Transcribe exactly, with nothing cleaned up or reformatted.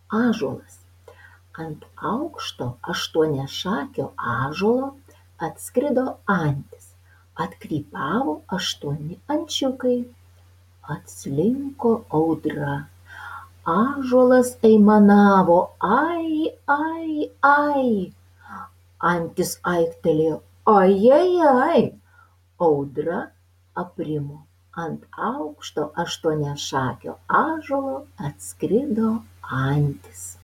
ąžuolas. Ant aukšto aštuoniašakio ąžuolo atskrido antis. Atkrypavo aštuoni ančiukai. Atslinko audra. Ąžuolas aimanavo: ai, ai, ai. Antis aiktelėjo: ajajai. Audra aprimo. Ant aukšto aštuoniašakio ąžuolo atskrido antis.